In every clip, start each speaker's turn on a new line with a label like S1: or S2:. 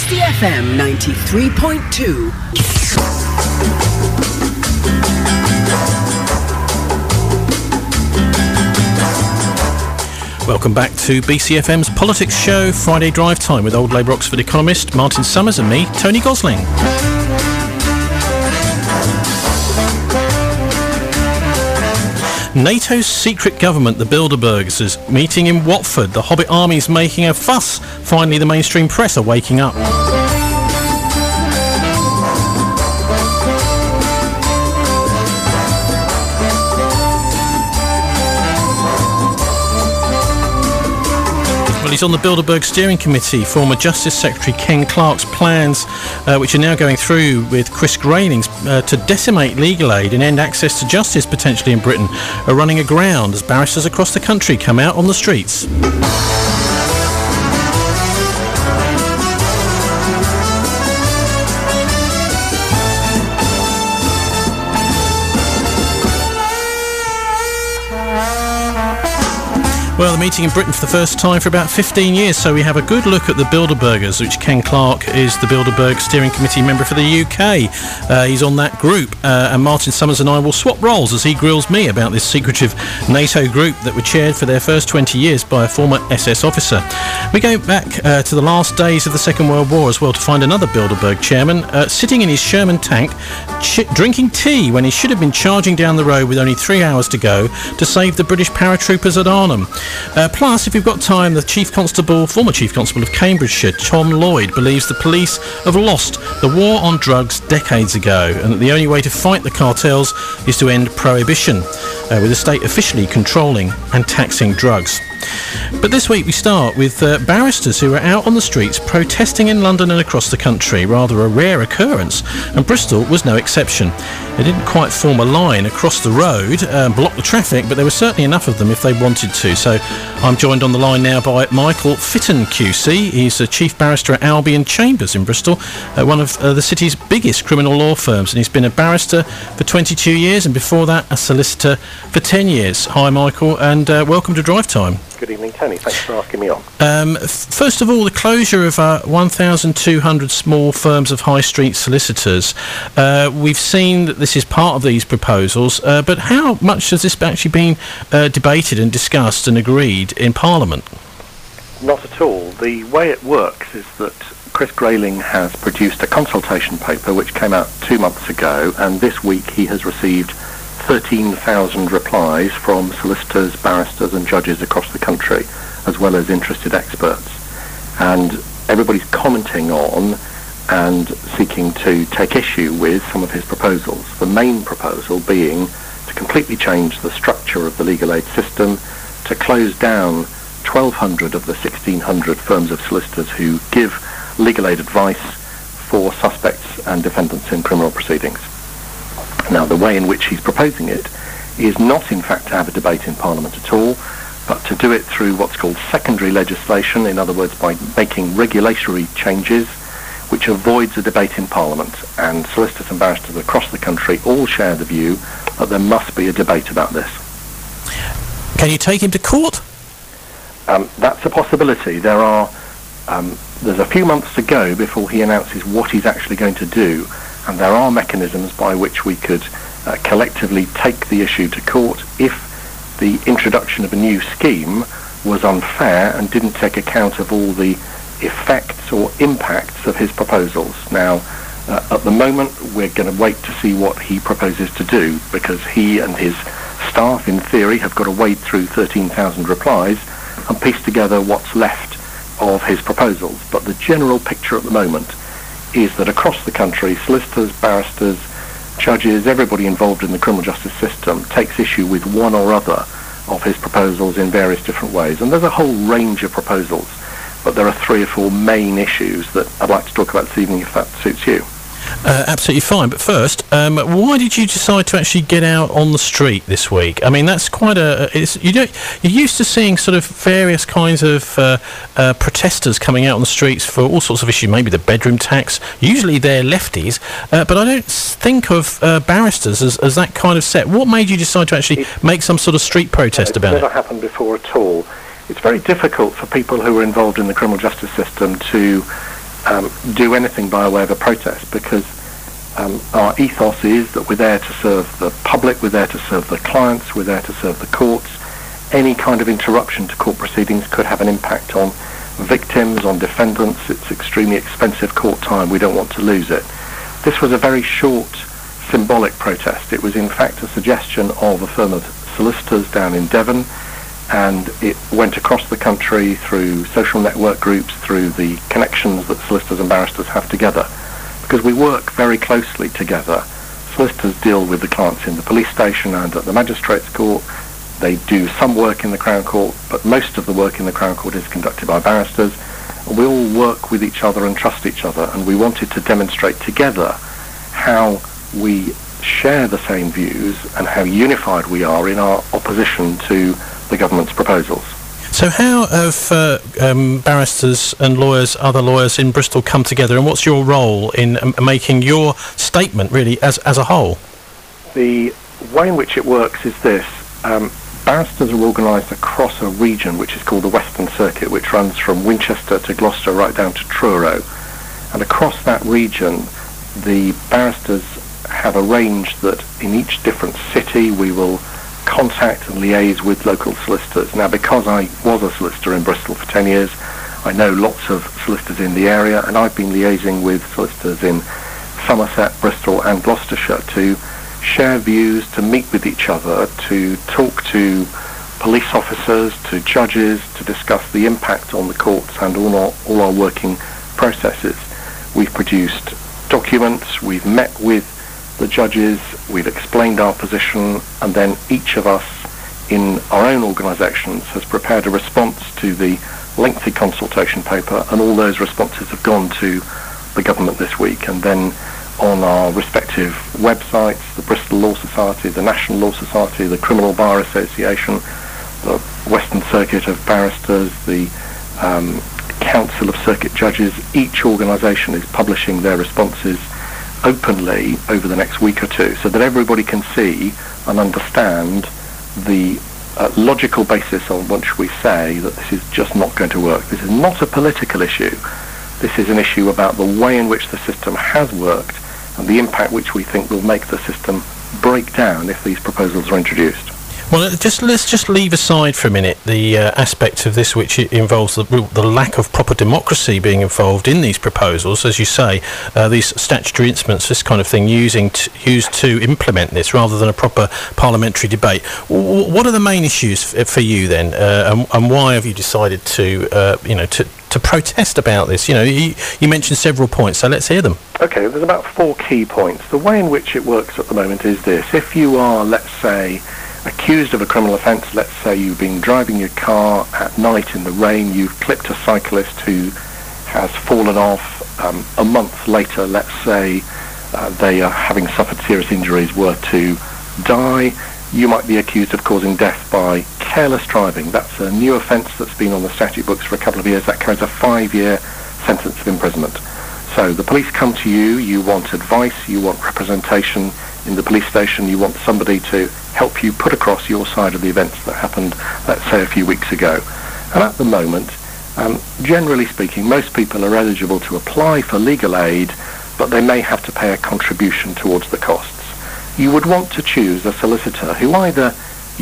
S1: BCFM 93.2.
S2: Welcome back to BCFM's Politics Show, Friday Drive Time with Old Labour Oxford economist Martin Summers and me, Tony Gosling. NATO's secret government, the Bilderbergs, is meeting in Watford. The Hobbit army's making a fuss. Finally, the mainstream press are waking up. He's on the Bilderberg Steering Committee. Former Justice Secretary Ken Clarke's plans, which are now going through with Chris Grayling, to decimate legal aid and end access to justice potentially in Britain, are running aground as barristers across the country come out on the streets. Well, the meeting in Britain for the first time for about 15 years, so we have a good look at the Bilderbergers, which Ken Clarke is the Bilderberg Steering Committee member for the UK. He's on that group, and Martin Summers and I will swap roles as he grills me about this secretive NATO group that were chaired for their first 20 years by a former SS officer. We go back to the last days of the Second World War as well to find another Bilderberg chairman sitting in his Sherman tank, drinking tea when he should have been charging down the road with only 3 hours to go to save the British paratroopers at Arnhem. Plus, if you've got time, the former Chief Constable of Cambridgeshire, Tom Lloyd, believes the police have lost the war on drugs decades ago and that the only way to fight the cartels is to end prohibition, with the state officially controlling and taxing drugs. But this week we start with barristers who are out on the streets protesting in London and across the country, rather a rare occurrence, and Bristol was no exception. They didn't quite form a line across the road and block the traffic, but there were certainly enough of them if they wanted to. So I'm joined on the line now by Michael Fitton QC. He's a Chief Barrister at Albion Chambers in Bristol, one of the city's biggest criminal law firms, and he's been a barrister for 22 years and before that a solicitor for 10 years. Hi Michael, and welcome to Drive Time.
S3: Good evening, Tony. Thanks for asking me on.
S2: First of all, the closure of 1,200 small firms of high street solicitors. We've seen that this is part of these proposals, but how much has this actually been debated and discussed and agreed in Parliament?
S3: Not at all. The way it works is that Chris Grayling has produced a consultation paper which came out 2 months ago, and this week he has received 13,000 replies from solicitors, barristers and judges across the country, as well as interested experts. And everybody's commenting on and seeking to take issue with some of his proposals. The main proposal being to completely change the structure of the legal aid system, to close down 1,200 of the 1,600 firms of solicitors who give legal aid advice for suspects and defendants in criminal proceedings. Now, the way in which he's proposing it is not, in fact, to have a debate in Parliament at all, but to do it through what's called secondary legislation, in other words, by making regulatory changes which avoids a debate in Parliament. And solicitors and barristers across the country all share the view that there must be a debate about this.
S2: Can you take him to court?
S3: That's a possibility. There's a few months to go before he announces what he's actually going to do. And there are mechanisms by which we could collectively take the issue to court if the introduction of a new scheme was unfair and didn't take account of all the effects or impacts of his proposals. Now, at the moment, we're going to wait to see what he proposes to do, because he and his staff, in theory, have got to wade through 13,000 replies and piece together what's left of his proposals. But the general picture at the moment is that across the country, solicitors, barristers, judges, everybody involved in the criminal justice system takes issue with one or other of his proposals in various different ways. And there's a whole range of proposals, but there are 3 or 4 main issues that I'd like to talk about this evening, if that suits you.
S2: Absolutely fine. But first, why did you decide to actually get out on the street this week? I mean, that's quite you're used to seeing sort of various kinds of protesters coming out on the streets for all sorts of issues, maybe the bedroom tax. Usually they're lefties, but I don't think of barristers as that kind of set. What made you decide to actually make some sort of street protest about it?
S3: It's never happened before at all. It's very difficult for people who are involved in the criminal justice system to do anything by way of a protest, because our ethos is that we're there to serve the public, we're there to serve the clients, we're there to serve the courts. Any kind of interruption to court proceedings could have an impact on victims, on defendants. It's extremely expensive court time. We don't want to lose it. This was a very short, symbolic protest. It was in fact a suggestion of a firm of solicitors down in Devon, and it went across the country through social network groups, through the connections that solicitors and barristers have together, because we work very closely together. Solicitors deal with the clients in the police station and at the magistrates' court. They do some work in the Crown Court, but most of the work in the Crown Court is conducted by barristers. We all work with each other and trust each other, and we wanted to demonstrate together how we share the same views and how unified we are in our opposition to the government's proposals.
S2: So how have barristers and lawyers, other lawyers in Bristol come together, and what's your role in making your statement really as a whole?
S3: The way in which it works is this. Barristers are organised across a region which is called the Western Circuit, which runs from Winchester to Gloucester right down to Truro. And across that region, the barristers have arranged that in each different city we will contact and liaise with local solicitors. Now, because I was a solicitor in Bristol for 10 years, I know lots of solicitors in the area, and I've been liaising with solicitors in Somerset, Bristol and Gloucestershire to share views, to meet with each other, to talk to police officers, to judges, to discuss the impact on the courts and all our working processes. We've produced documents, we've met with the judges, we've explained our position, and then each of us in our own organisations has prepared a response to the lengthy consultation paper, and all those responses have gone to the government this week. And then on our respective websites, the Bristol Law Society, the National Law Society, the Criminal Bar Association, the Western Circuit of Barristers, the Council of Circuit Judges, each organisation is publishing their responses openly over the next week or two, so that everybody can see and understand the logical basis on which we say that this is just not going to work. This is not a political issue. This is an issue about the way in which the system has worked and the impact which we think will make the system break down if these proposals are introduced.
S2: Well, let's just leave aside for a minute the aspect of this which involves the lack of proper democracy being involved in these proposals. As you say, these statutory instruments, this kind of thing, used to implement this rather than a proper parliamentary debate. What are the main issues for you then, and why have you decided to protest about this? You mentioned several points, so let's hear them.
S3: Okay, there's about 4 key points. The way in which it works at the moment is this. If you are, let's say, accused of a criminal offence, let's say you've been driving your car at night in the rain, you've clipped a cyclist who has fallen off, a month later, let's say they are having suffered serious injuries, were to die, you might be accused of causing death by careless driving. That's a new offence that's been on the statute books for a couple of years. That carries a 5-year sentence of imprisonment. So the police come to you, you want advice, you want representation in the police station, you want somebody to help you put across your side of the events that happened, let's say, a few weeks ago. And at the moment, generally speaking, most people are eligible to apply for legal aid, but they may have to pay a contribution towards the costs. You would want to choose a solicitor who either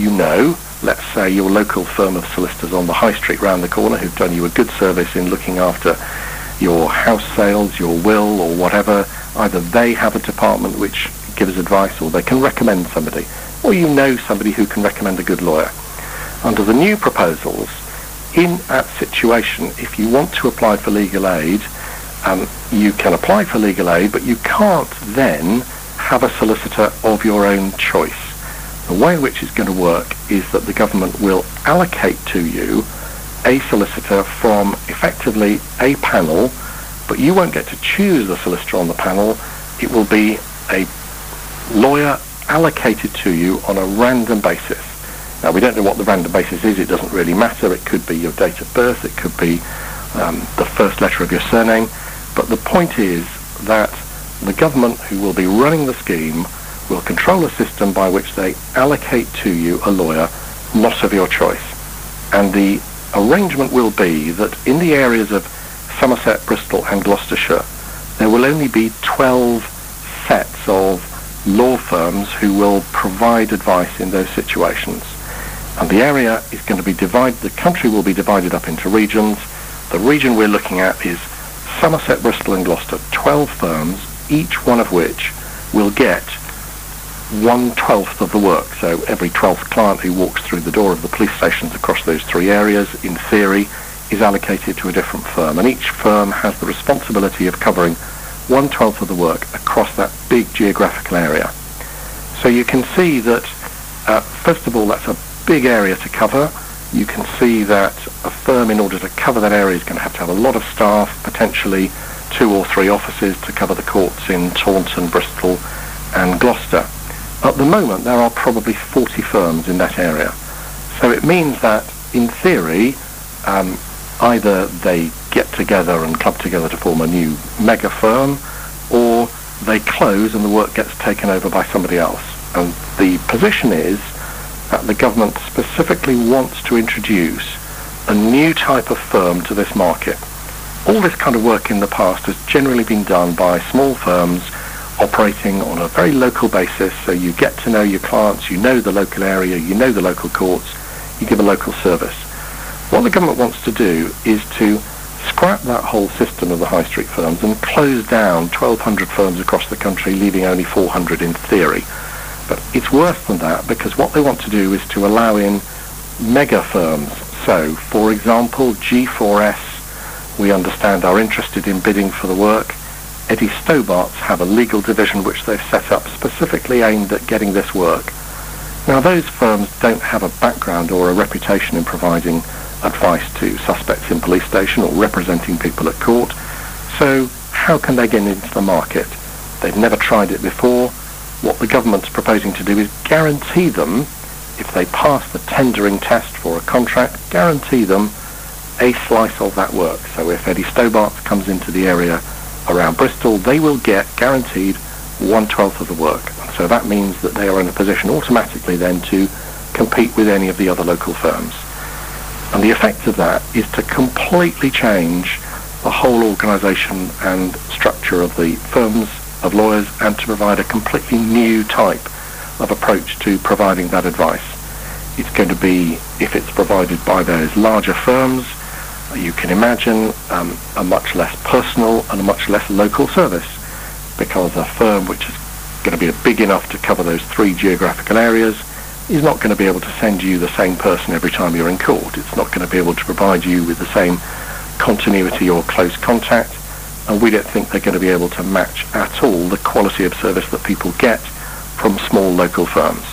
S3: let's say your local firm of solicitors on the high street round the corner who've done you a good service in looking after your house sales, your will or whatever, either they have a department which gives advice or they can recommend somebody, or somebody who can recommend a good lawyer. Under the new proposals, in that situation, if you want to apply for legal aid, you can apply for legal aid, but you can't then have a solicitor of your own choice. The way in which it's going to work is that the government will allocate to you a solicitor from effectively a panel, but you won't get to choose the solicitor on the panel. It will be a lawyer allocated to you on a random basis. Now, we don't know what the random basis is. It doesn't really matter. It could be your date of birth. It could be the first letter of your surname. But the point is that the government, who will be running the scheme, will control a system by which they allocate to you a lawyer not of your choice. And the arrangement will be that in the areas of Somerset, Bristol and Gloucestershire, there will only be 12 sets of law firms who will provide advice in those situations. And the area is going to be divided, the country will be divided up into regions. The region we're looking at is Somerset, Bristol and Gloucester, 12 firms, each one of which will get 1/12 of the work. So every 12th client who walks through the door of the police stations across those three areas, in theory, is allocated to a different firm. And each firm has the responsibility of covering 1/12 of the work across that big geographical area. So you can see that, first of all, that's a big area to cover. You can see that a firm, in order to cover that area, is going to have a lot of staff, potentially 2 or 3 offices to cover the courts in Taunton, Bristol and Gloucester. At the moment, there are probably 40 firms in that area. So it means that, in theory, either they get together and club together to form a new mega firm, or they close and the work gets taken over by somebody else. And the position is that the government specifically wants to introduce a new type of firm to this market. All this kind of work in the past has generally been done by small firms operating on a very local basis, so you get to know your clients, you know the local area, you know the local courts, you give a local service. What the government wants to do is to scrap that whole system of the high street firms and close down 1,200 firms across the country, leaving only 400 in theory. But it's worse than that, because what they want to do is to allow in mega firms. So, for example, G4S, we understand, are interested in bidding for the work. Eddie Stobart's have a legal division which they've set up specifically aimed at getting this work. Now, those firms don't have a background or a reputation in providing advice to suspects in police station or representing people at court. So how can they get into the market? They've never tried it before. What the government's proposing to do is guarantee them, if they pass the tendering test for a contract, guarantee them a slice of that work. So if Eddie Stobart comes into the area around Bristol, they will get guaranteed 1/12 of the work. So that means that they are in a position automatically then to compete with any of the other local firms. And the effect of that is to completely change the whole organisation and structure of the firms of lawyers, and to provide a completely new type of approach to providing that advice. It's going to be, if it's provided by those larger firms, you can imagine a much less personal and a much less local service, because a firm which is going to be big enough to cover those 3 geographical areas is not going to be able to send you the same person every time you're in court. It's not going to be able to provide you with the same continuity or close contact, and we don't think they're going to be able to match at all the quality of service that people get from small local firms.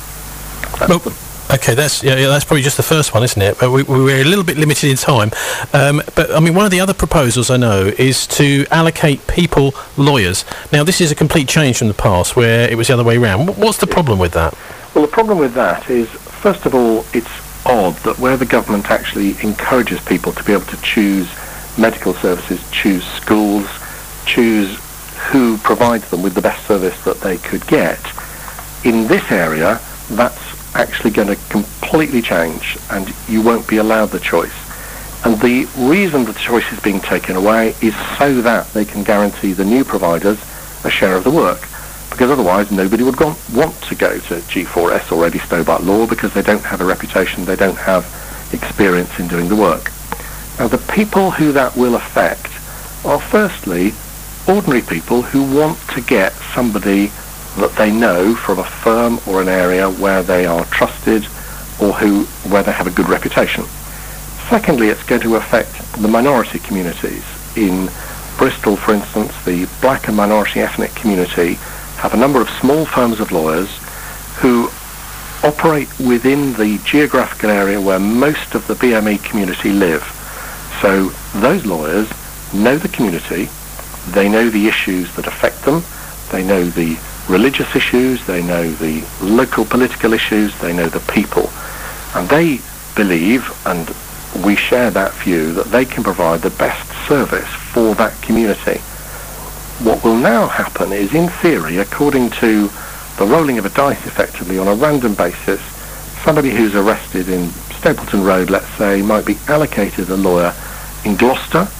S2: Okay, that's probably just the first one, isn't it? But we're a little bit limited in time. But I mean, one of the other proposals I know is to allocate people lawyers. Now, this is a complete change from the past, where it was the other way around. What's the problem with that?
S3: Well, the problem with that is, first of all, it's odd that where the government actually encourages people to be able to choose medical services, choose schools, choose who provides them with the best service that they could get, in this area, that's actually going to completely change, and you won't be allowed the choice. And the reason the choice is being taken away is so that they can guarantee the new providers a share of the work, because otherwise nobody would want to go to G4S or Eddie Stobart Law, because they don't have a reputation, they don't have experience in doing the work. Now, the people who that will affect are firstly ordinary people who want to get somebody that they know from a firm or an area where they are trusted, or where they have a good reputation. Secondly, it's going to affect the minority communities. In Bristol, for instance, the black and minority ethnic community have a number of small firms of lawyers who operate within the geographical area where most of the BME community live. So those lawyers know the community, they know the issues that affect them, they know the religious issues, they know the local political issues, they know the people. And they believe, and we share that view, that they can provide the best service for that community. What will now happen is, in theory, according to the rolling of a dice effectively on a random basis, somebody who's arrested in Stapleton Road, let's say, might be allocated a lawyer in Gloucester,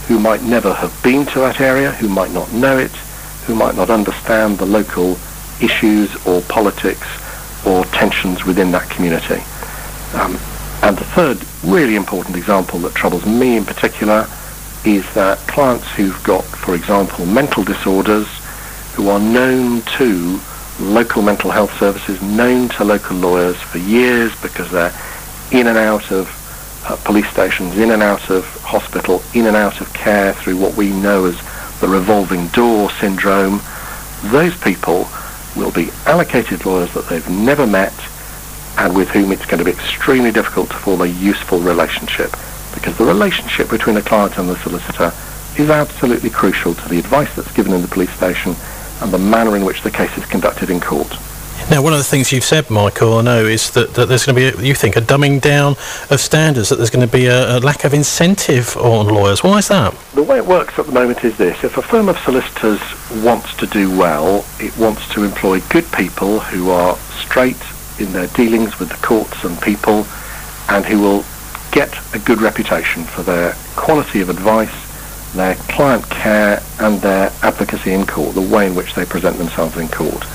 S3: who might never have been to that area, who might not know it, who might not understand the local issues or politics or tensions within that community. And the third really important example that troubles me in particular is that clients who've got, for example, mental disorders, who are known to local mental health services, known to local lawyers for years because they're in and out of police stations, in and out of hospital, in and out of care through what we know as the revolving door syndrome. Those people will be allocated lawyers that they've never met and with whom it's going to be extremely difficult to form a useful relationship, because the relationship between a client and the solicitor is absolutely crucial to the advice that's given in the police station and the manner in which the case is conducted in court.
S2: Now, one of the things you've said, Michael, I know, is that there's going to be, you think, a dumbing down of standards, that there's going to be a lack of incentive on lawyers. Why is that?
S3: The way it works at the moment is this. If a firm of solicitors wants to do well, it wants to employ good people who are straight in their dealings with the courts and people, and who will get a good reputation for their quality of advice, their client care, and their advocacy in court, the way in which they present themselves in court.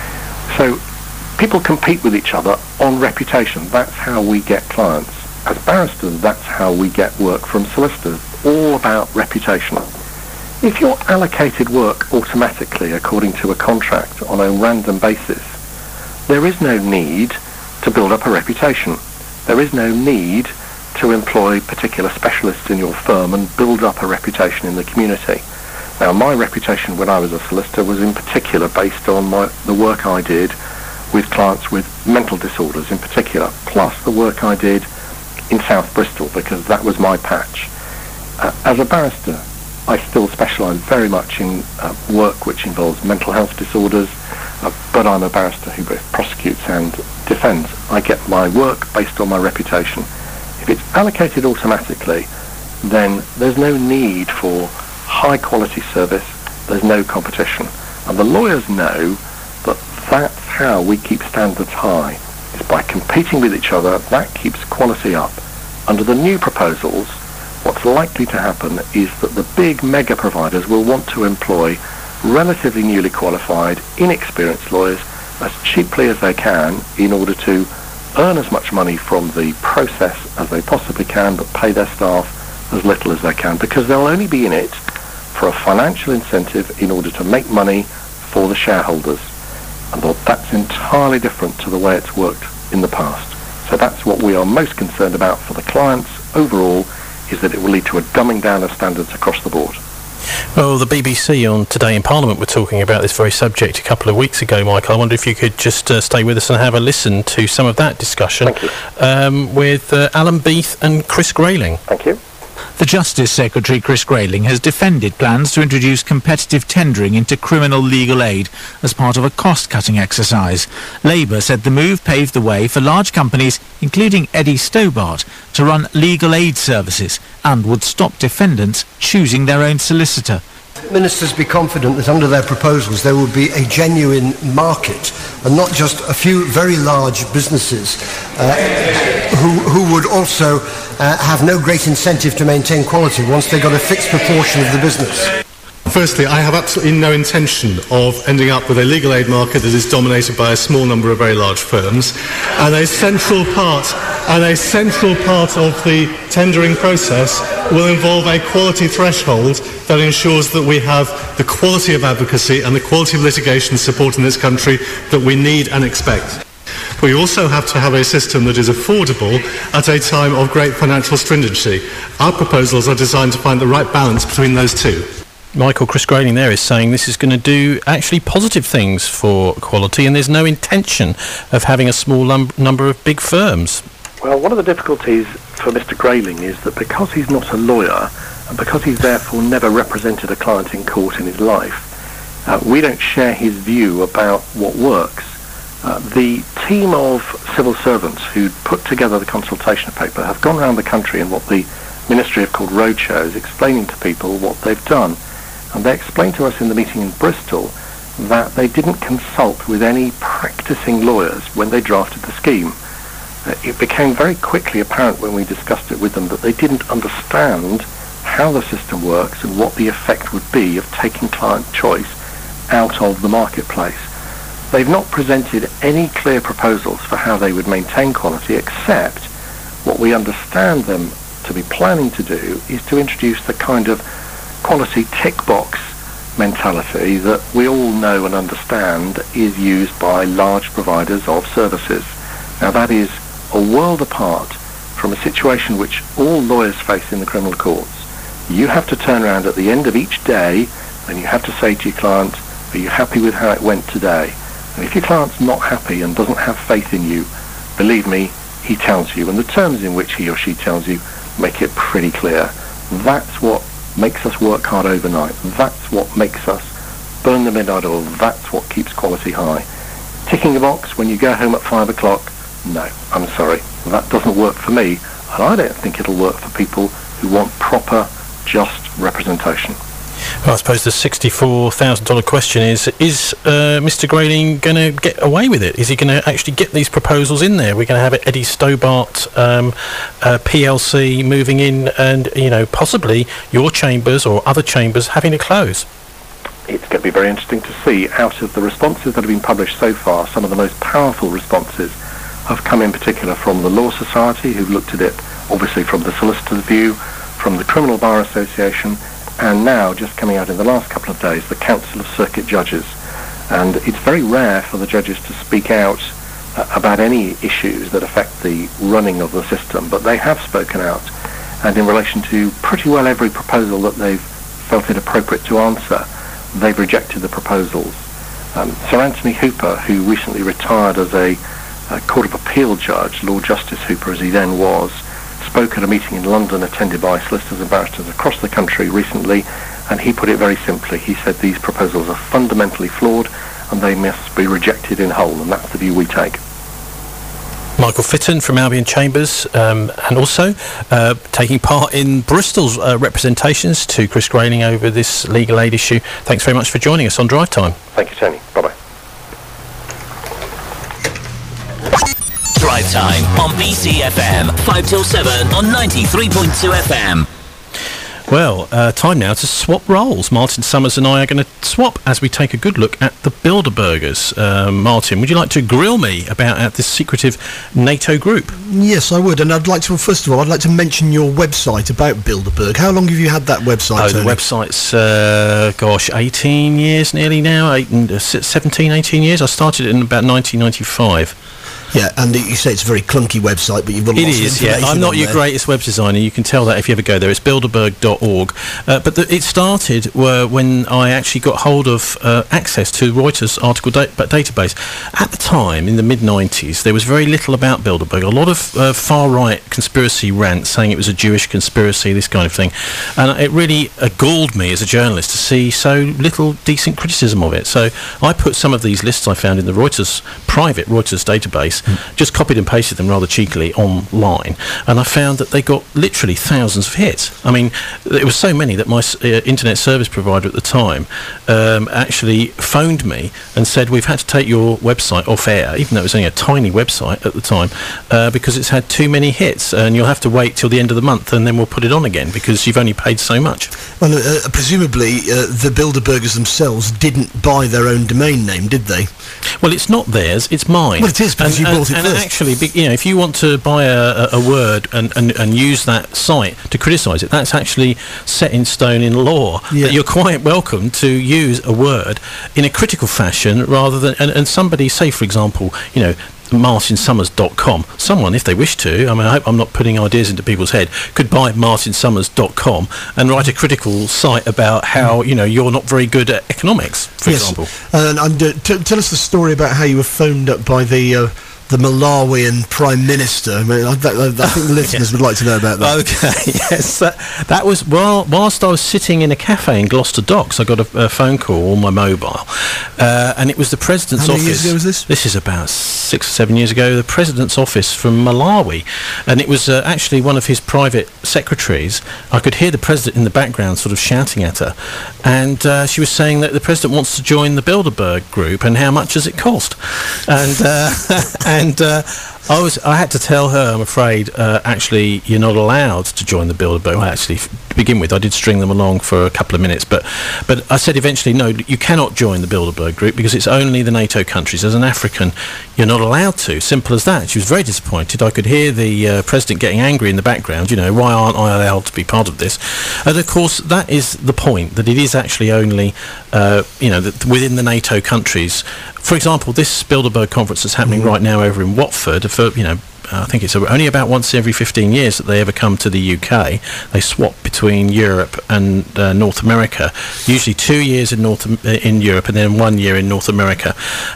S3: So people compete with each other on reputation. That's how we get clients. As barristers, that's how we get work from solicitors. All about reputation. If you're allocated work automatically according to a contract on a random basis, there is no need to build up a reputation. There is no need to employ particular specialists in your firm and build up a reputation in the community. Now, my reputation when I was a solicitor was in particular based on the work I did with clients with mental disorders in particular, plus the work I did in South Bristol, because that was my patch. As a barrister, I still specialise very much in work which involves mental health disorders, but I'm a barrister who both prosecutes and defends. I get my work based on my reputation. If it's allocated automatically, then there's no need for high quality service, there's no competition. And the lawyers know that that's how we keep standards high, is by competing with each other. That keeps quality up. Under the new proposals, what's likely to happen is that the big mega providers will want to employ relatively newly qualified, inexperienced lawyers as cheaply as they can in order to earn as much money from the process as they possibly can, but pay their staff as little as they can, because they'll only be in it for a financial incentive in order to make money for the shareholders. And that's entirely different to the way it's worked in the past. So that's what we are most concerned about for the clients overall, is that it will lead to a dumbing down of standards across the board.
S2: Well, the BBC on Today in Parliament were talking about this very subject a couple of weeks ago, Michael. I wonder if you could just stay with us and have a listen to some of that discussion with Alan Beath and Chris Grayling.
S3: Thank you.
S4: The Justice Secretary, Chris Grayling, has defended plans to introduce competitive tendering into criminal legal aid as part of a cost-cutting exercise. Labour said the move paved the way for large companies, including Eddie Stobart, to run legal aid services and would stop defendants choosing their own solicitor.
S5: Ministers be confident that under their proposals there will be a genuine market and not just a few very large businesses who would also have no great incentive to maintain quality once they got a fixed proportion of the business.
S6: Firstly, I have absolutely no intention of ending up with a legal aid market that is dominated by a small number of very large firms, and a central part of the tendering process will involve a quality threshold that ensures that we have the quality of advocacy and the quality of litigation support in this country that we need and expect. We also have to have a system that is affordable at a time of great financial stringency. Our proposals are designed to find the right balance between those two.
S2: Michael, Chris Grayling there is saying this is going to do actually positive things for quality, and there's no intention of having a small number of big firms.
S3: Well, one of the difficulties for Mr. Grayling is that because he's not a lawyer, and because he's therefore never represented a client in court in his life, we don't share his view about what works. The team of civil servants who put together the consultation paper have gone around the country in what the Ministry have called roadshows, explaining to people what they've done. And they explained to us in the meeting in Bristol that they didn't consult with any practicing lawyers when they drafted the scheme. It became very quickly apparent when we discussed it with them that they didn't understand how how the system works and what the effect would be of taking client choice out of the marketplace. They've not presented any clear proposals for how they would maintain quality, except what we understand them to be planning to do is to introduce the kind of quality tick box mentality that we all know and understand is used by large providers of services. Now that is a world apart from a situation which all lawyers face in the criminal courts. You have to turn around at the end of each day and you have to say to your client, are you happy with how it went today? And if your client's not happy and doesn't have faith in you, believe me, he tells you, and the terms in which he or she tells you make it pretty clear. That's what makes us work hard overnight. That's what makes us burn the midnight oil. That's what keeps quality high. Ticking a box when you go home at 5 o'clock, no, I'm sorry. That doesn't work for me, and I don't think it'll work for people who want proper, just representation.
S2: Well, I suppose the $64,000 question is Mr. Grayling going to get away with it? Is he going to actually get these proposals in there? We're going to have Eddie Stobart PLC moving in and, possibly your chambers or other chambers having to close.
S3: It's going to be very interesting to see. Out of the responses that have been published so far, some of the most powerful responses have come in particular from the Law Society, who've looked at it obviously from the solicitor's view, from the Criminal Bar Association, and now, just coming out in the last couple of days, the Council of Circuit Judges. And it's very rare for the judges to speak out about any issues that affect the running of the system, but they have spoken out, and in relation to pretty well every proposal that they've felt it appropriate to answer, they've rejected the proposals. Sir Anthony Hooper, who recently retired as a Court of Appeal judge, Lord Justice Hooper as he then was, spoke at a meeting in London attended by solicitors and barristers across the country recently, and he put it very simply. He said these proposals are fundamentally flawed and they must be rejected in whole, and that's the view we take.
S2: Michael Fitton from Albion Chambers, and also taking part in Bristol's representations to Chris Grayling over this legal aid issue. Thanks very much for joining us on Drive Time.
S3: Thank you, Tony. Bye-bye.
S7: Drive Time on BCFM, 5 till 7 on 93.2 FM.
S2: Well, time now to swap roles. Martin Summers and I are going to swap as we take a good look at the Bilderbergers. Martin, would you like to grill me about this secretive NATO group?
S8: Yes, I would, and I'd like to, first of all, I'd like to mention your website about Bilderberg. How long have you had that website, Tony?
S2: The website's, 18 years nearly now, 17, 18 years. I started it in about 1995.
S8: Yeah, and you say it's a very clunky website, but you've got lots of information.
S2: It is, yeah. I'm not your greatest web designer. You can tell that if you ever go there. It's bilderberg.org. But it started when I actually got hold of access to Reuters article database. At the time, in the mid-90s, there was very little about Bilderberg. A lot of far-right conspiracy rants saying it was a Jewish conspiracy, this kind of thing. And it really galled me as a journalist to see so little decent criticism of it. So I put some of these lists I found in the private Reuters database, just copied and pasted them rather cheekily online, and I found that they got literally thousands of hits. I mean, it was so many that my internet service provider at the time actually phoned me and said, we've had to take your website off air, even though it was only a tiny website at the time, because it's had too many hits, and you'll have to wait till the end of the month and then we'll put it on again because you've only paid so much.
S8: Well, presumably the Bilderbergers themselves didn't buy their own domain name, did they?
S2: Well, it's not theirs, it's mine.
S8: Well, it is, because you bought it
S2: and
S8: first.
S2: Actually, if you want to buy a word and use that site to criticise it, that's actually set in stone in law.
S8: Yeah.
S2: That you're quite welcome to use a word in a critical fashion rather than... And somebody, say, for example, martinsummers.com. Someone, if they wish to, I hope I'm not putting ideas into people's head, could buy martinsummers.com and write a critical site about how, you're not very good at economics, for example.
S8: And tell us the story about how you were phoned up by the Malawian Prime Minister. I think the listeners would like to know about that.
S2: Okay, yes. That was whilst I was sitting in a cafe in Gloucester Docks. I got a phone call on my mobile, and it was the President's office.
S8: How many years ago was this?
S2: This is about 6 or 7 years ago. The President's office from Malawi, and it was actually one of his private secretaries. I could hear the President in the background sort of shouting at her, and she was saying that the President wants to join the Bilderberg group, and how much does it cost? And I had to tell her, I'm afraid, actually, you're not allowed to join the Bilderberg. Well, actually, to begin with, I did string them along for a couple of minutes, but I said eventually, no, you cannot join the Bilderberg group because it's only the NATO countries. As an African, you're not allowed to. Simple as that. She was very disappointed. I could hear the president getting angry in the background. Why aren't I allowed to be part of this? And of course, that is the point, that it is actually only, within the NATO countries. For example, this Bilderberg conference that's happening right now over in Watford, I think it's only about once every 15 years that they ever come to the UK. They swap between Europe and North America, usually 2 years in Europe and then 1 year in North America.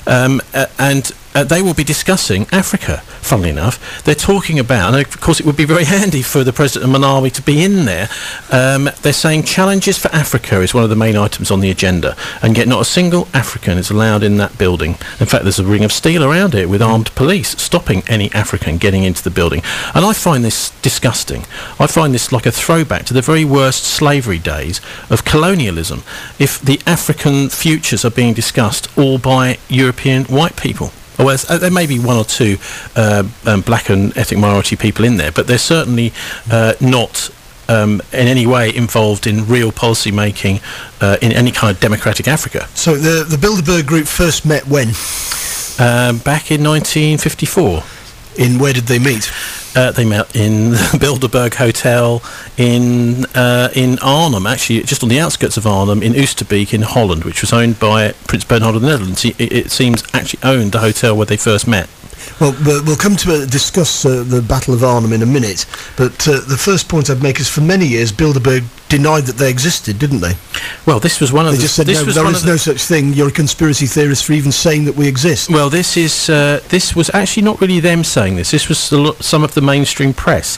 S2: They will be discussing Africa, funnily enough. They're talking about, and of course it would be very handy for the President of Malawi to be in there, they're saying challenges for Africa is one of the main items on the agenda, and yet not a single African is allowed in that building. In fact, there's a ring of steel around it with armed police stopping any African getting into the building. And I find this disgusting. I find this like a throwback to the very worst slavery days of colonialism, if the African futures are being discussed all by European white people. Well, there may be one or two black and ethnic minority people in there, but they're certainly not in any way involved in real policy making in any kind of democratic Africa.
S8: So the Bilderberg group first met when?
S2: Back in 1954.
S8: Where did they meet?
S2: They met in the Bilderberg Hotel in Arnhem, actually just on the outskirts of Arnhem, in Oosterbeek in Holland, which was owned by Prince Bernhard of the Netherlands. It seems actually owned the hotel where they first met.
S8: Well, we'll come to discuss the Battle of Arnhem in a minute, but the first point I'd make is for many years Bilderberg denied that they existed, didn't they?
S2: Well, this was one of
S8: they just said, there is no such thing, you're a conspiracy theorist for even saying that we exist.
S2: Well, this was actually not really them saying this. This was some of the mainstream press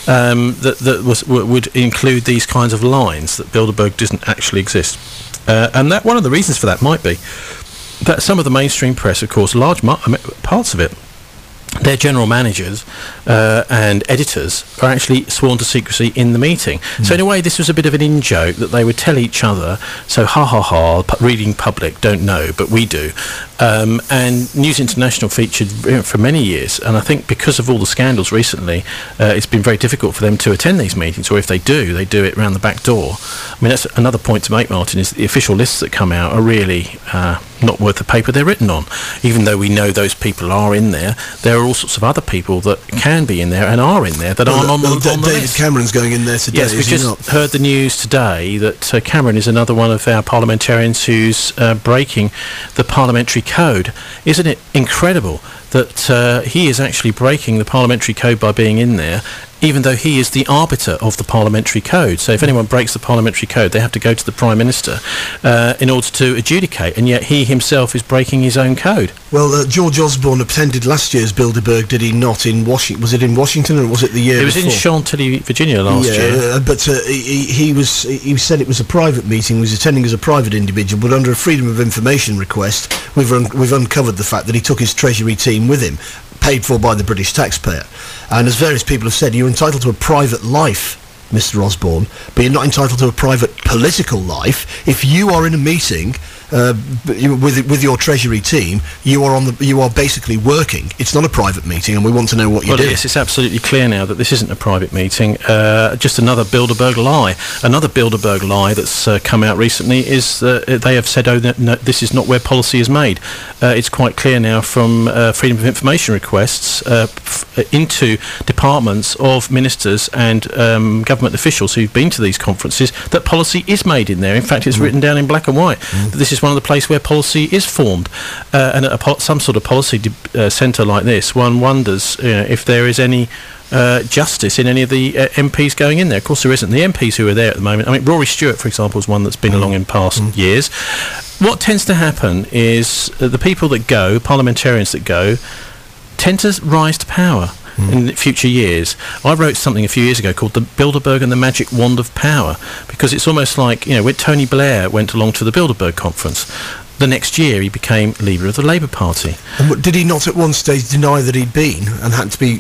S2: that would include these kinds of lines, that Bilderberg doesn't actually exist. And that one of the reasons for that might be that some of the mainstream press, of course, large parts of it, their general managers and editors are actually sworn to secrecy in the meeting. So in a way, this was a bit of an in-joke that they would tell each other, so ha ha ha, reading public don't know, but we do. And News International featured for many years, and I think because of all the scandals recently, it's been very difficult for them to attend these meetings, or if they do it around the back door. I mean, that's another point to make, Martin, is that the official lists that come out are really not worth the paper they're written on. Even though we know those people are in there, there are all sorts of other people that can be in there and are in there that aren't on the
S8: David
S2: list.
S8: Cameron's going in there today.
S2: Yes, we just heard the news today that Cameron is another one of our parliamentarians who's breaking the parliamentary code. Isn't it incredible that he is actually breaking the parliamentary code by being in there, even though he is the arbiter of the parliamentary code? So if anyone breaks the parliamentary code, they have to go to the Prime Minister in order to adjudicate, and yet he himself is breaking his own code.
S8: Well, George Osborne attended last year's Bilderberg, did he not, in Washington? Was it in Washington, or was it the year before?
S2: It was in Chantilly, Virginia last year.
S8: But he said it was a private meeting, he was attending as a private individual, but under a Freedom of Information request, we've uncovered the fact that he took his Treasury team with him, paid for by the British taxpayer. And as various people have said, you're entitled to a private life, Mr. Osborne, but you're not entitled to a private political life. If you are in a meeting with your Treasury team, you are basically working. It's not a private meeting, and we want to know what you do.
S2: Yes, it's absolutely clear now that this isn't a private meeting. Just another Bilderberg lie. Another Bilderberg lie that's come out recently is they have said, no, this is not where policy is made. It's quite clear now from Freedom of Information requests into departments of ministers and government officials who've been to these conferences that policy is made in there. In fact, it's written down in black and white that this is one of the places where policy is formed. And at some sort of policy centre like this, one wonders if there is any justice in any of the MPs going in there. Of course there isn't. The MPs who are there at the moment, I mean, Rory Stewart, for example, is one that's been along in past years. What tends to happen is the people that go, parliamentarians that go, tend to rise to power in future years. I wrote something a few years ago called the Bilderberg and the Magic Wand of Power, because it's almost like, when Tony Blair went along to the Bilderberg conference, the next year he became leader of the Labour Party.
S8: And did he not at one stage deny that he'd been and had to be?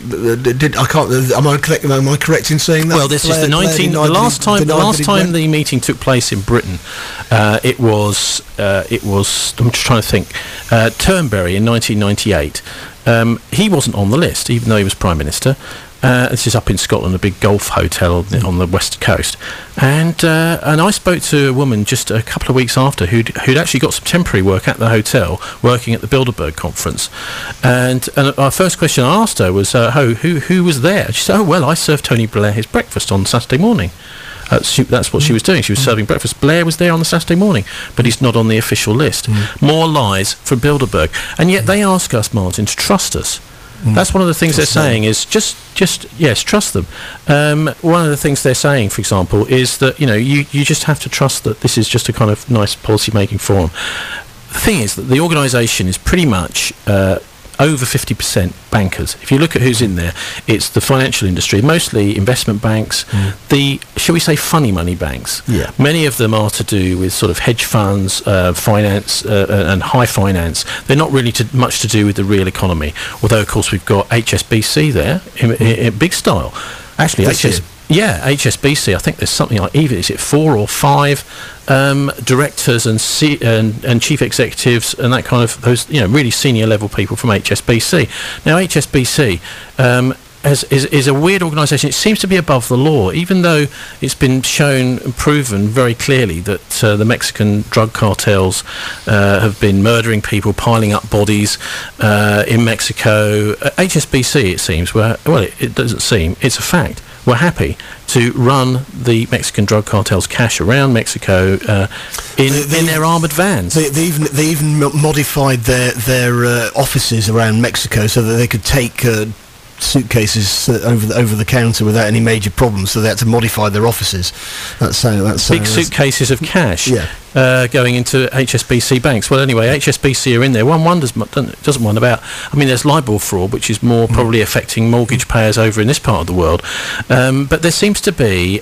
S8: Am I correct in saying that?
S2: Well, this is the last time the meeting took place in Britain. It was I'm just trying to think. Turnberry in 1998. He wasn't on the list, even though he was Prime Minister. This is up in Scotland, a big golf hotel on the west coast, and I spoke to a woman just a couple of weeks after who'd actually got some temporary work at the hotel, working at the Bilderberg conference, and our first question I asked her was, who was there? She said, oh well, I served Tony Blair his breakfast on Saturday morning. That's what she was doing. She was serving breakfast. Blair was there on the Saturday morning, but he's not on the official list. More lies from Bilderberg, and yet they ask us, Martin, to trust us. That's one of the things they're saying is just trust them. One of the things they're saying, for example, is that you just have to trust that this is just a kind of nice policy making forum. The thing is that the organisation is pretty much over 50% bankers. If you look at who's in there, it's the financial industry, mostly investment banks, the, shall we say, funny money banks.
S8: Yeah.
S2: Many of them are to do with sort of hedge funds, finance, and high finance. They're not really much to do with the real economy. Although, of course, we've got HSBC there in big style. Actually, HSBC, I think there's something like, is it 4 or 5 directors and chief executives and that kind of, those really senior level people from HSBC. Now HSBC is a weird organisation. It seems to be above the law, even though it's been shown and proven very clearly that the Mexican drug cartels have been murdering people, piling up bodies in Mexico. HSBC, it seems, it doesn't seem, it's a fact, were happy to run the Mexican drug cartel's cash around Mexico in their armoured vans.
S8: They even modified their offices around Mexico so that they could take suitcases over the counter without any major problems. So they had to modify their offices. That's big
S2: suitcases of cash. Going into HSBC banks. Well, anyway, HSBC are in there. One doesn't wonder about. I mean, there's LIBOR fraud, which is more probably affecting mortgage payers over in this part of the world. But there seems to be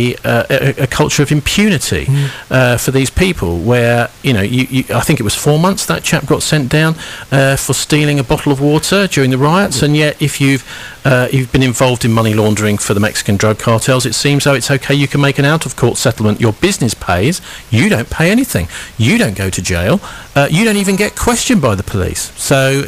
S2: a culture of impunity for these people, where I think it was 4 months that chap got sent down for stealing a bottle of water during the riots, and yet if you've been involved in money laundering for the Mexican drug cartels, it seems though it's okay. You can make an out-of-court settlement. Your business pays. You don't pay anything. You don't go to jail. You don't even get questioned by the police. So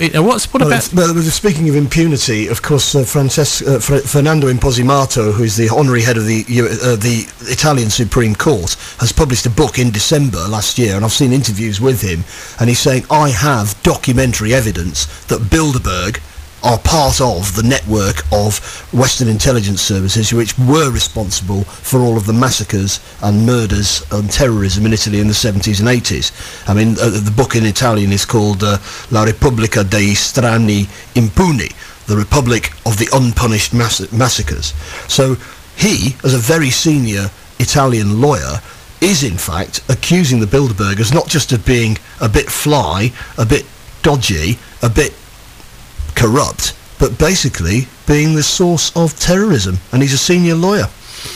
S8: speaking of impunity, of course, Fernando Imposimato, who is the honorary head of the Italian Supreme Court, has published a book in December last year, and I've seen interviews with him, and he's saying, I have documentary evidence that Bilderberg are part of the network of Western intelligence services which were responsible for all of the massacres and murders and terrorism in Italy in the 70s and 80s. I mean, the book in Italian is called La Repubblica dei Strani Impuni, the Republic of the Unpunished Massacres. So he, as a very senior Italian lawyer, is in fact accusing the Bilderbergers not just of being a bit fly, a bit dodgy, a bit corrupt, but basically being the source of terrorism, and he's a senior lawyer.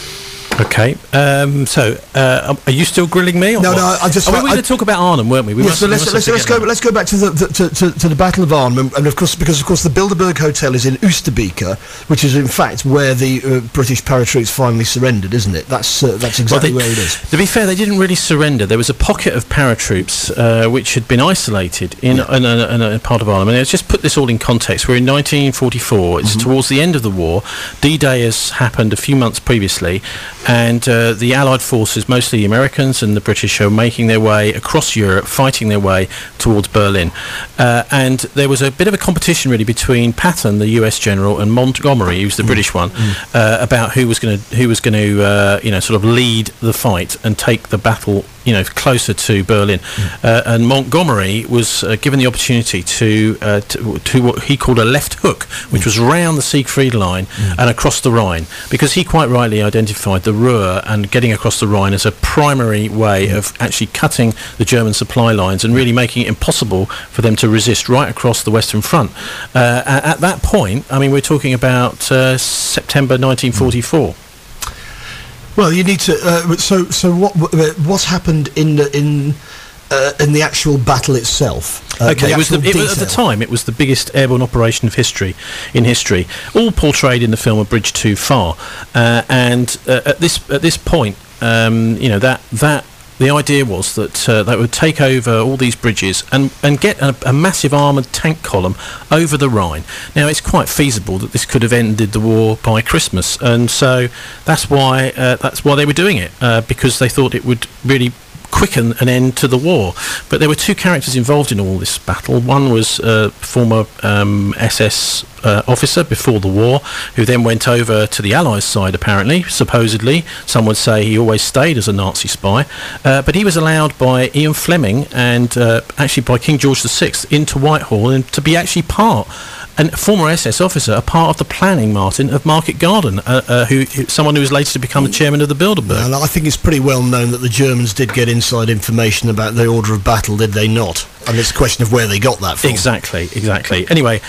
S2: Okay, so are you still grilling me? Or
S8: no, I just.
S2: We were going to talk about Arnhem, weren't we?
S8: Let's go back to the Battle of Arnhem, and of course the Bilderberg Hotel is in Oosterbeek, which is in fact where the British paratroops finally surrendered, isn't it? That's exactly where it is.
S2: To be fair, they didn't really surrender. There was a pocket of paratroops which had been isolated in a part of Arnhem, and let's just put this all in context. We're in 1944. It's towards the end of the war. D-Day has happened a few months previously. And the Allied forces, mostly the Americans and the British, are making their way across Europe, fighting their way towards Berlin. And there was a bit of a competition, really, between Patton, the US general, and Montgomery, who's the British one, about who was going to sort of lead the fight and take the battle, closer to Berlin. And Montgomery was given the opportunity to what he called a left hook, which was round the Siegfried Line and across the Rhine, because he quite rightly identified the Ruhr and getting across the Rhine as a primary way of actually cutting the German supply lines and really making it impossible for them to resist right across the Western Front. At that point, I mean, we're talking about September 1944.
S8: Well, you need to. So what happened in in the actual battle itself.
S2: Okay, at the time it was the biggest airborne operation of in history, all portrayed in the film A Bridge Too Far, and at this point, that the idea was that they would take over all these bridges and get a massive armoured tank column over the Rhine. Now, it's quite feasible that this could have ended the war by Christmas, and so that's why they were doing it, because they thought it would really quicken an end to the war. But there were two characters involved in all this battle. One was a former SS officer before the war, who then went over to the Allies' side, apparently, supposedly. Some would say he always stayed as a Nazi spy. But he was allowed by Ian Fleming and actually by King George VI into Whitehall, and to be actually a former SS officer, a part of the planning, Martin, of Market Garden, someone who was later to become the chairman of the Bilderberg.
S8: And I think it's pretty well known that the Germans did get inside information about the order of battle, did they not? And it's a question of where they got that from.
S2: Exactly. Anyway,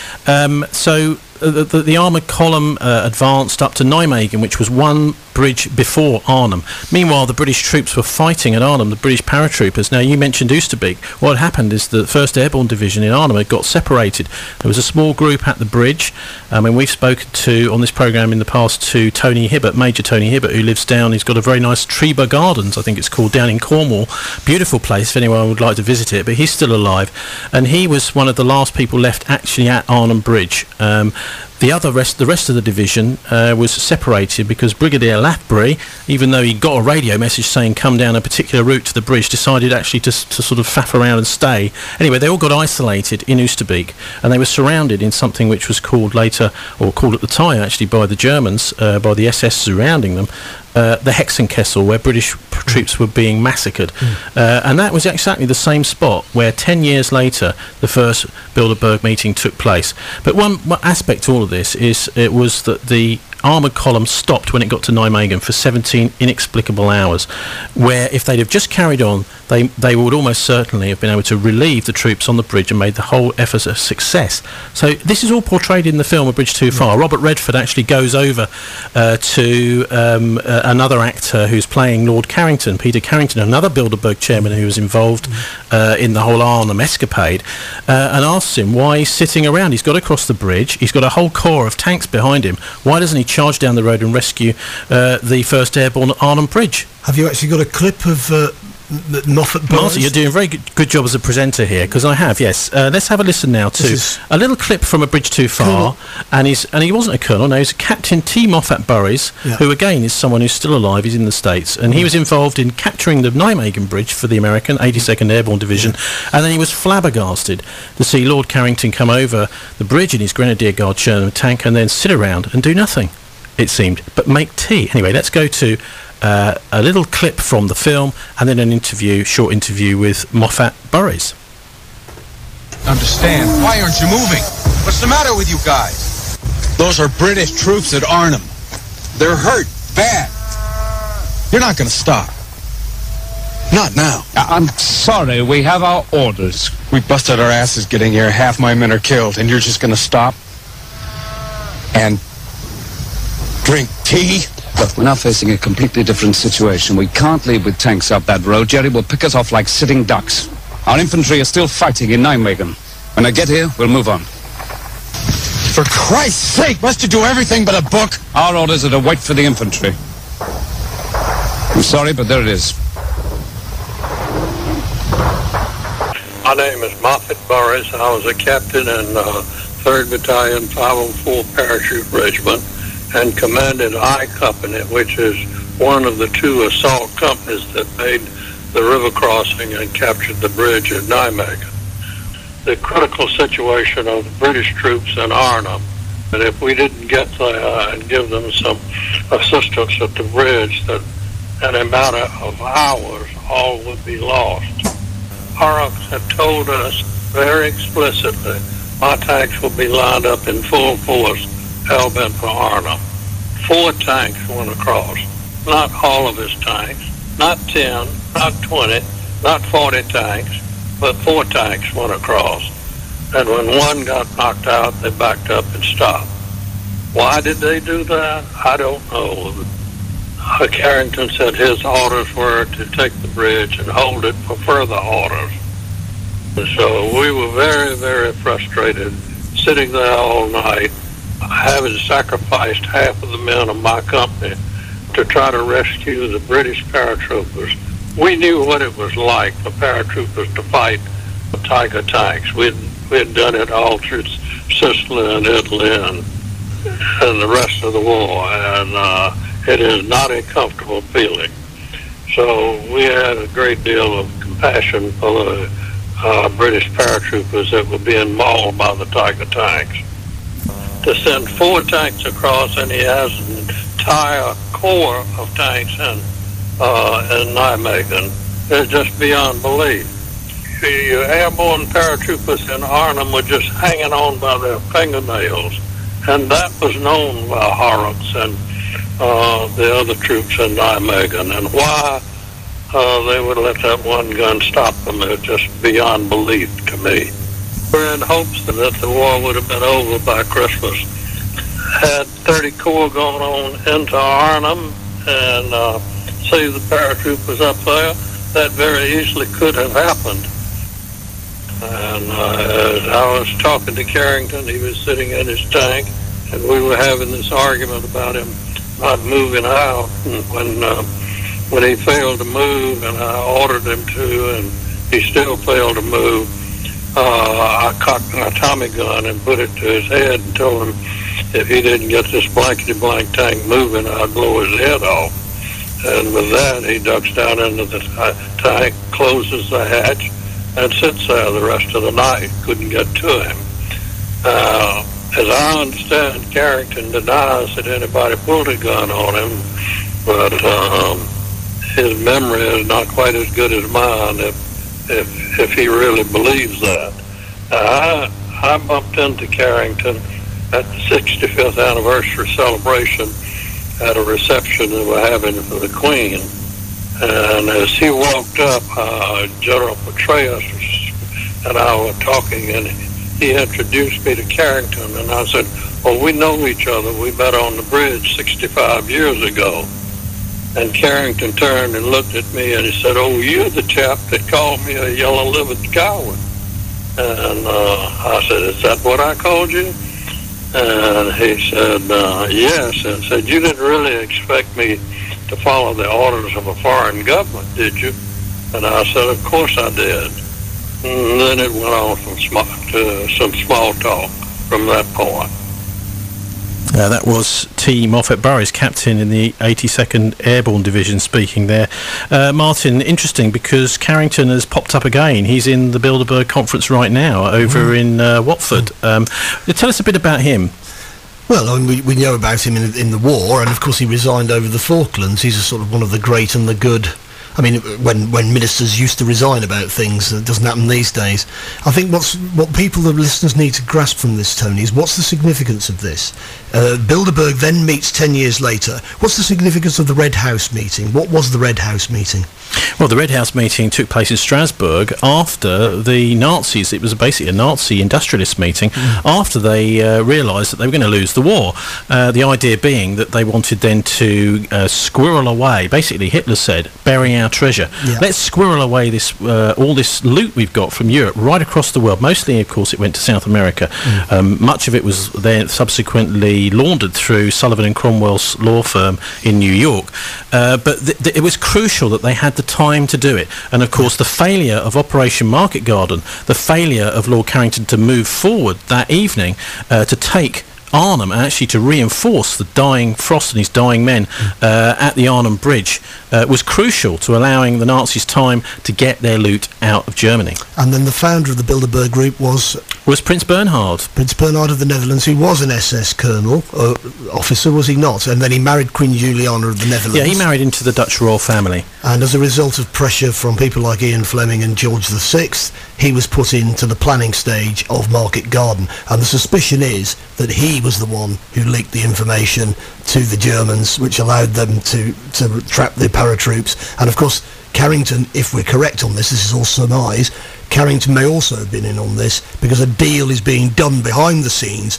S2: so the armoured column advanced up to Nijmegen, which was one bridge before Arnhem. Meanwhile, the British troops were fighting at Arnhem, the British paratroopers. Now, you mentioned Oosterbeek. What happened is the 1st Airborne Division in Arnhem had got separated. There was a small group at the bridge, and we've spoken to, on this programme in the past, to Tony Hibbert, Major Tony Hibbert, who lives down, he's got a very nice Treba Gardens, I think it's called, down in Cornwall. Beautiful place if anyone would like to visit it, but he's still alive. And he was one of the last people left actually at Arnhem Bridge. The rest of the division was separated because Brigadier Lathbury, even though he got a radio message saying come down a particular route to the bridge, decided actually to sort of faff around and stay. Anyway, they all got isolated in Oosterbeek, and they were surrounded in something which was called later, or called at the time actually by the Germans, by the SS surrounding them, the Hexenkessel, where British troops were being massacred. And that was exactly the same spot where 10 years later the first Bilderberg meeting took place. But one aspect to all of this was that the armoured column stopped when it got to Nijmegen for 17 inexplicable hours, where if they'd have just carried on, they would almost certainly have been able to relieve the troops on the bridge and made the whole effort a success. So this is all portrayed in the film A Bridge Too Far. Robert Redford actually goes over to another actor who's playing Lord Carrington, Peter Carrington, another Bilderberg chairman who was involved in the whole Arnhem escapade, and asks him why he's sitting around. He's got to cross the bridge, he's got a whole corps of tanks behind him. Why doesn't he charge down the road and rescue the 1st Airborne at Arnhem Bridge?
S8: Have you actually got a clip of Moffat Burrows?
S2: Martin, you're doing a very good job as a presenter here, because I have, yes. Let's have a listen now to a little clip from A Bridge Too Far, and he wasn't a colonel, no, he's Captain T. Moffat Burrows, who again is someone who's still alive, he's in the States, and he was involved in capturing the Nijmegen Bridge for the American 82nd Airborne Division, and then he was flabbergasted to see Lord Carrington come over the bridge in his Grenadier Guard Sherman tank and then sit around and do nothing, it seemed, but make tea. Anyway, let's go to a little clip from the film and then a short interview with Moffat Burrows.
S9: Understand? Why aren't you moving? What's the matter with you guys? Those are British troops at Arnhem. They're hurt, bad. You're not going to stop. Not now.
S10: I'm sorry, we have our orders.
S9: We busted our asses getting here. Half my men are killed, and you're just going to stop and drink tea?
S10: Look, we're now facing a completely different situation. We can't leave with tanks up that road. Jerry will pick us off like sitting ducks. Our infantry is still fighting in Nijmegen. When I get here, we'll move on.
S9: For Christ's sake, must you do everything but a book?
S10: Our orders are to wait for the infantry. I'm sorry, but there it is.
S11: My name is Moffat Burrows. I was a captain in 3rd Battalion, 504 Parachute Regiment, and commanded I Company, which is one of the 2 assault companies that made the river crossing and captured the bridge at Nijmegen. The critical situation of the British troops in Arnhem, and if we didn't get there and give them some assistance at the bridge, that in a matter of hours all would be lost. Horrocks had told us very explicitly, my tanks will be lined up in full force, hell-bent for Arnhem. 4 tanks went across, not all of his tanks, not 10, not 20, not 40 tanks, but 4 tanks went across. And when one got knocked out, they backed up and stopped. Why did they do that? I don't know. Carrington said his orders were to take the bridge and hold it for further orders. And so we were very, very frustrated, sitting there all night, having sacrificed half of the men of my company to try to rescue the British paratroopers. We knew what it was like for paratroopers to fight the Tiger tanks. We'd done it all through Sicily and Italy and the rest of the war, and it is not a comfortable feeling. So we had a great deal of compassion for the British paratroopers that were being mauled by the Tiger tanks. To send 4 tanks across, and he has an entire corps of tanks in Nijmegen, it's just beyond belief. The airborne paratroopers in Arnhem were just hanging on by their fingernails, and that was known by Horrocks and the other troops in Nijmegen, and why they would let that one gun stop them is just beyond belief to me. We're in hopes that the war would have been over by Christmas. Had 30 Corps gone on into Arnhem and saved the paratroopers up there, that very easily could have happened. And as I was talking to Carrington, he was sitting in his tank, and we were having this argument about him not moving out. And when he failed to move, and I ordered him to, and he still failed to move, I cocked my Tommy gun and put it to his head and told him if he didn't get this blankety-blank tank moving, I'd blow his head off. And with that, he ducks down into the tank, closes the hatch, and sits there the rest of the night. Couldn't get to him. As I understand, Carrington denies that anybody pulled a gun on him, but his memory is not quite as good as mine if he really believes that. I bumped into Carrington at the 65th anniversary celebration at a reception that we're having for the Queen. And as he walked up, General Petraeus and I were talking, and he introduced me to Carrington, and I said, well, we know each other. We met on the bridge 65 years ago. And Carrington turned and looked at me, and he said, oh, you're the chap that called me a yellow-livered coward. And I said, is that what I called you? And he said, yes. And said, you didn't really expect me to follow the orders of a foreign government, did you? And I said, of course I did. And then it went on to some small talk from that point.
S2: That was T. Moffat Burris, captain in the 82nd Airborne Division, speaking there. Martin, interesting because Carrington has popped up again. He's in the Bilderberg Conference right now over in Watford. Tell us a bit about him.
S8: Well, I mean, we know about him in the war, and of course he resigned over the Falklands. He's a sort of one of the great and the good. I mean, when ministers used to resign about things, it doesn't happen these days. I think what people, the listeners, need to grasp from this, Tony, is what's the significance of this? Bilderberg then meets 10 years later. What's the significance of the Red House meeting? What was the Red House meeting?
S2: Well, the Red House meeting took place in Strasbourg after the Nazis. It was basically a Nazi industrialist meeting after they realised that they were going to lose the war. The idea being that they wanted then to squirrel away. Basically, Hitler said, bury our treasure. Yeah. Let's squirrel away this all this loot we've got from Europe right across the world. Mostly, of course, it went to South America. Much of it was then subsequently laundered through Sullivan and Cromwell's law firm in New York. But it was crucial that they had the time to do it. And of course the failure of Operation Market Garden, the failure of Lord Carrington to move forward that evening to take Arnhem and actually to reinforce the dying Frost and his dying men at the Arnhem Bridge was crucial to allowing the Nazis time to get their loot out of Germany.
S8: And then the founder of the Bilderberg Group was
S2: Prince Bernhard.
S8: Prince Bernhard of the Netherlands, who was an SS colonel, officer, was he not? And then he married Queen Juliana of the Netherlands.
S2: Yeah, he married into the Dutch royal family.
S8: And as a result of pressure from people like Ian Fleming and George VI, he was put into the planning stage of Market Garden. And the suspicion is that he was the one who leaked the information to the Germans, which allowed them to trap the paratroops. And of course, Carrington, if we're correct on this is all surmise, Carrington may also have been in on this because a deal is being done behind the scenes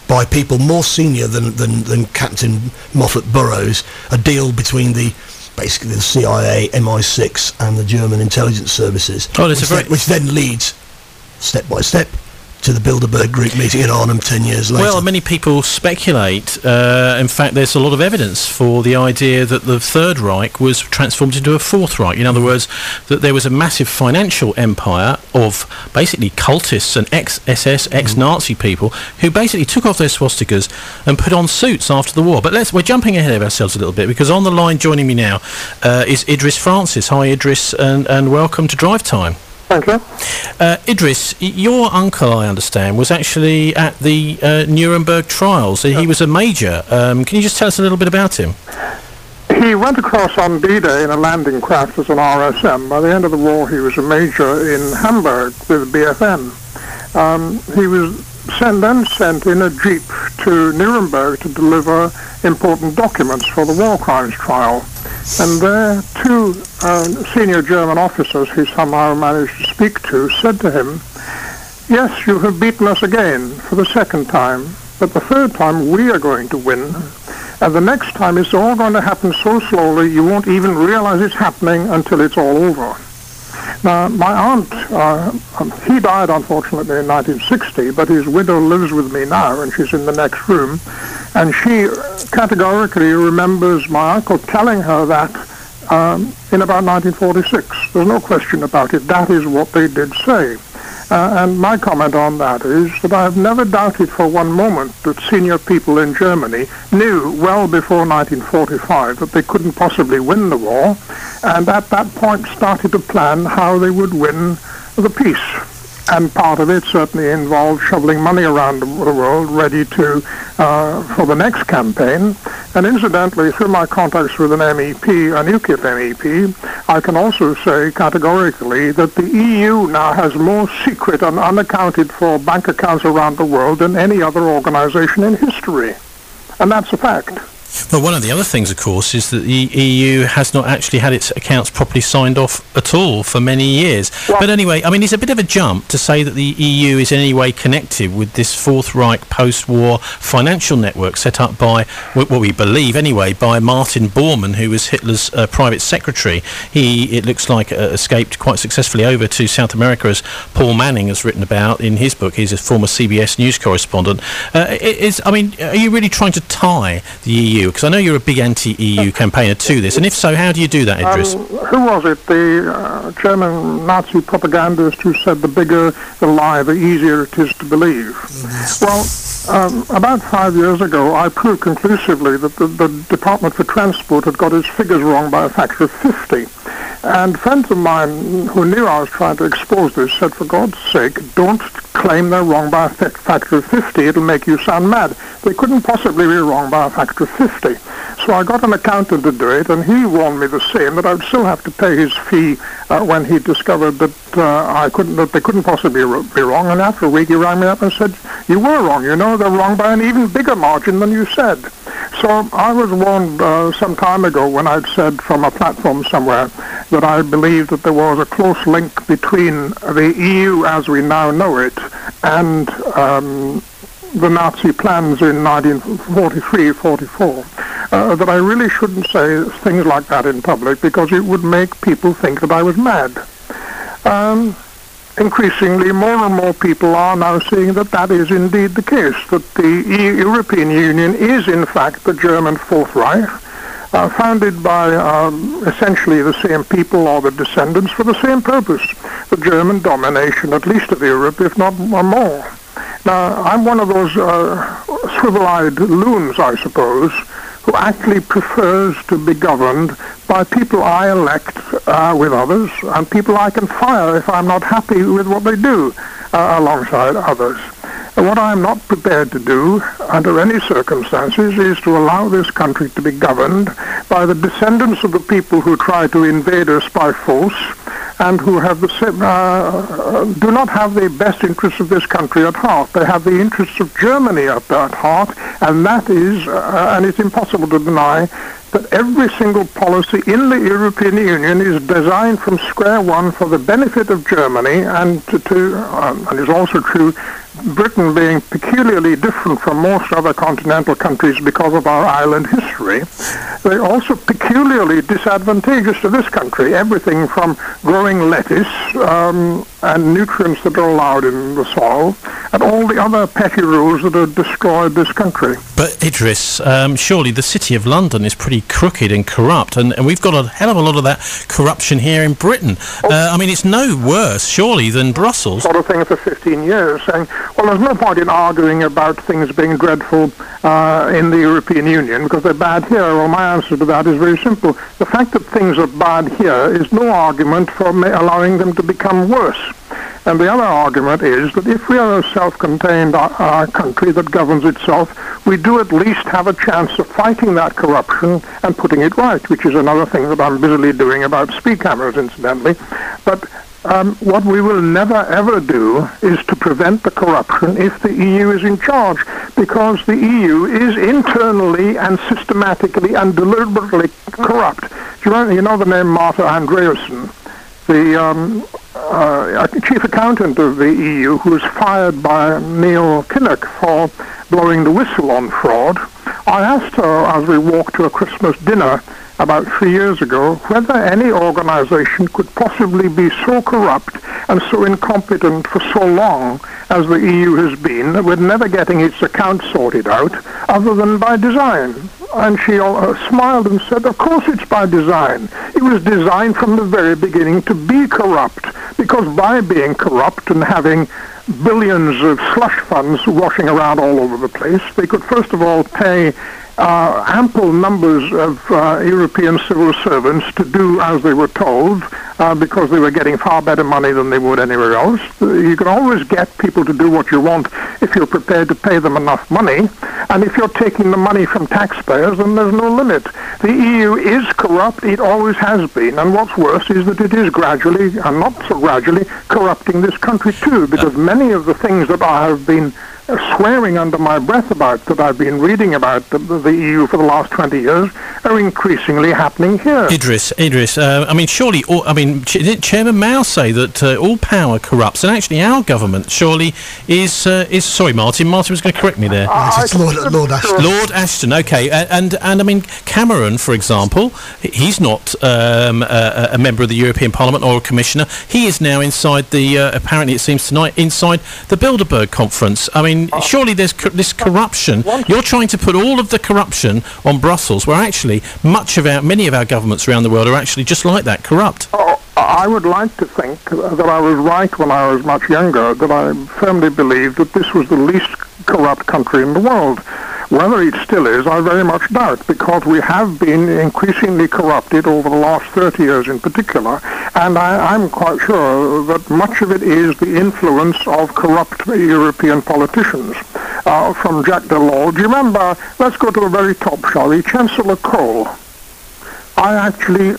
S8: by people more senior than Captain Moffat Burrows, a deal between basically the CIA, MI6 and the German intelligence services, which then leads, step by step, to the Bilderberg Group meeting in Arnhem 10 years later.
S2: Well, many people speculate, in fact there's a lot of evidence for the idea that the Third Reich was transformed into a Fourth Reich. In other words, that there was a massive financial empire of basically cultists and ex-SS, ex-Nazi people who basically took off their swastikas and put on suits after the war. But we're jumping ahead of ourselves a little bit, because on the line joining me now is Idris Francis. Hi Idris, and welcome to Drive Time.
S12: Thank you.
S2: Idris, your uncle, I understand, was actually at the Nuremberg trials. He was a major. Can you just tell us a little bit about him?
S12: He went across on D-Day in a landing craft as an RSM. By the end of the war, he was a major in Hamburg with BFM. He was then sent in a jeep to Nuremberg to deliver important documents for the war crimes trial. And there, two senior German officers he somehow managed to speak to said to him, "Yes, you have beaten us again for the second time, but the third time we are going to win. And the next time it's all going to happen so slowly you won't even realize it's happening until it's all over." Now, my aunt, he died unfortunately in 1960, but his widow lives with me now, and she's in the next room. And she categorically remembers my uncle telling her that in about 1946. There's no question about it. That is what they did say. And my comment on that is that I have never doubted for one moment that senior people in Germany knew well before 1945 that they couldn't possibly win the war, and at that point started to plan how they would win the peace. And part of it certainly involved shoveling money around the world ready to for the next campaign. And incidentally, through my contacts with an MEP, a UKIP MEP, I can also say categorically that the EU now has more secret and unaccounted for bank accounts around the world than any other organization in history. And that's a fact.
S2: Well, one of the other things, of course, is that the EU has not actually had its accounts properly signed off at all for many years. Well, but anyway, I mean, it's a bit of a jump to say that the EU is in any way connected with this Fourth Reich post-war financial network set up by, what we believe anyway, by Martin Bormann, who was Hitler's private secretary. He, it looks like, escaped quite successfully over to South America, as Paul Manning has written about in his book. He's a former CBS news correspondent. I mean, are you really trying to tie the EU? Because I know you're a big anti-EU campaigner to this, and if so, how do you do that, Idris?
S12: Who was it? The German Nazi propagandist who said the bigger the lie, the easier it is to believe. Well, about 5 years ago, I proved conclusively that the Department for Transport had got its figures wrong by a factor of 50. And friends of mine who knew I was trying to expose this said, for God's sake, don't claim they're wrong by a factor of 50. It'll make you sound mad. They couldn't possibly be wrong by a factor of 50. So I got an accountant to do it, and he warned me the same, that I would still have to pay his fee when he discovered that that they couldn't possibly be wrong. And after a week, he rang me up and said, "You were wrong. You know, they're wrong by an even bigger margin than you said." So I was warned some time ago when I'd said from a platform somewhere that I believed that there was a close link between the EU as we now know it and the Nazi plans in 1943-44, that I really shouldn't say things like that in public because it would make people think that I was mad. Increasingly, more and more people are now seeing that that is indeed the case, that the European Union is in fact the German Fourth Reich, founded by essentially the same people or the descendants for the same purpose, the German domination, at least of Europe, if not more. Now, I'm one of those swivel-eyed loons, I suppose, who actually prefers to be governed by people I elect with others, and people I can fire if I'm not happy with what they do alongside others. And what I'm not prepared to do, under any circumstances, is to allow this country to be governed by the descendants of the people who try to invade us by force and who have do not have the best interests of this country at heart. They have the interests of Germany at heart, and that is, and it's impossible to deny, that every single policy in the European Union is designed from square one for the benefit of Germany, and and is also true Britain being peculiarly different from most other continental countries because of our island history, they're also peculiarly disadvantageous to this country. Everything from growing lettuce and nutrients that are allowed in the soil, and all the other petty rules that have destroyed this country.
S2: But Idris, surely the City of London is pretty crooked and corrupt, and we've got a hell of a lot of that corruption here in Britain. I mean, it's no worse, surely, than Brussels.
S12: Sort of thing for 15 years, saying, well, there's no point in arguing about things being dreadful in the European Union because they're bad here. Well, my answer to that is very simple. The fact that things are bad here is no argument for allowing them to become worse. And the other argument is that if we are a self-contained country that governs itself, we do at least have a chance of fighting that corruption and putting it right, which is another thing that I'm busily doing about speed cameras, incidentally. But what we will never, ever do is to prevent the corruption if the EU is in charge, because the EU is internally and systematically and deliberately corrupt. Do you know the name Marta Andreasen? The chief accountant of the EU, who was fired by Neil Kinnock for blowing the whistle on fraud. I asked her as we walked to a Christmas dinner about 3 years ago whether any organization could possibly be so corrupt and so incompetent for so long as the EU has been, with never getting its accounts sorted out, other than by design. And she smiled and said, of course it's by design. It was designed from the very beginning to be corrupt, because by being corrupt and having billions of slush funds washing around all over the place, they could first of all pay ample numbers of European civil servants to do as they were told, because they were getting far better money than they would anywhere else. You can always get people to do what you want if you're prepared to pay them enough money, and if you're taking the money from taxpayers, then there's no limit. The EU is corrupt, it always has been, and what's worse is that it is gradually, and not so gradually, corrupting this country too, because many of the things that I have been swearing under my breath about, that I've been reading about the EU for the last 20 years, are increasingly happening here.
S2: Idris, I mean, surely, didn't Chairman Mao say that all power corrupts, and actually our government surely is sorry, Martin was going to correct me there.
S8: It's Lord Ashton.
S2: Lord Ashton, okay, and I mean, Cameron, for example, he's not a member of the European Parliament or a commissioner. He is now inside the, apparently it seems tonight, inside the Bilderberg conference. I mean, surely there's this corruption. You're trying to put all of the corruption on Brussels, where actually many of our governments around the world are actually just like that, corrupt.
S12: I would like to think that I was right when I was much younger, that I firmly believed that this was the least corrupt country in the world. Whether it still is, I very much doubt, because we have been increasingly corrupted over the last 30 years in particular, and I'm quite sure that much of it is the influence of corrupt European politicians. From Jacques Delors, do you remember, let's go to the very top, shall we, Chancellor Kohl. I actually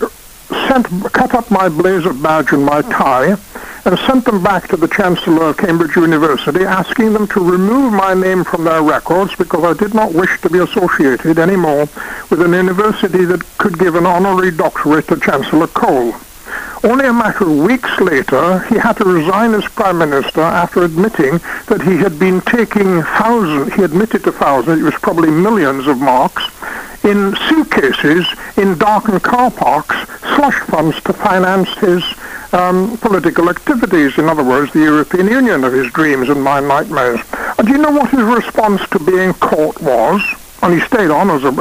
S12: cut up my blazer badge and my tie and sent them back to the Chancellor of Cambridge University, asking them to remove my name from their records because I did not wish to be associated anymore with an university that could give an honorary doctorate to Chancellor Kohl. Only a matter of weeks later, he had to resign as Prime Minister after admitting that he had been taking he admitted to thousands, it was probably millions of marks, in suitcases in darkened car parks, slush funds to finance his political activities. In other words, the European Union of his dreams and my nightmares. And do you know what his response to being caught was? And he stayed on as an